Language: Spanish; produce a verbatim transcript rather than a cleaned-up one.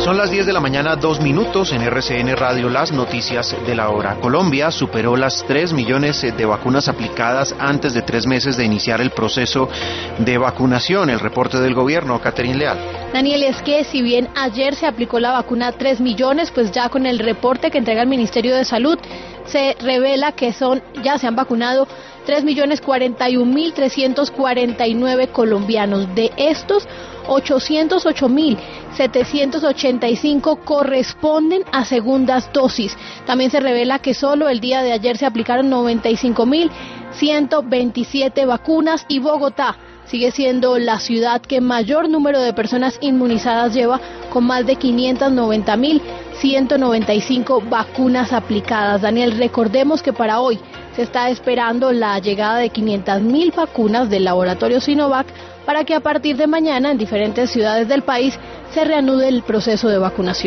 Son las diez de la mañana, dos minutos en R C N Radio, las noticias de la hora. Colombia superó las tres millones de vacunas aplicadas antes de tres meses de iniciar el proceso de vacunación. El reporte del gobierno, Catherine Leal. Daniel, es que si bien ayer se aplicó la vacuna a tres millones, pues ya con el reporte que entrega el Ministerio de Salud se revela que son ya se han vacunado tres millones cuarenta y un mil trescientos cuarenta y nueve colombianos. De estos, ochocientos ocho mil setecientos ochenta y cinco corresponden a segundas dosis. También se revela que solo el día de ayer se aplicaron noventa y cinco mil ciento veintisiete vacunas y Bogotá sigue siendo la ciudad que mayor número de personas inmunizadas lleva, con más de quinientos noventa mil ciento noventa y cinco vacunas aplicadas. Daniel, recordemos que para hoy se está esperando la llegada de quinientas mil vacunas del laboratorio Sinovac para que a partir de mañana en diferentes ciudades del país se reanude el proceso de vacunación.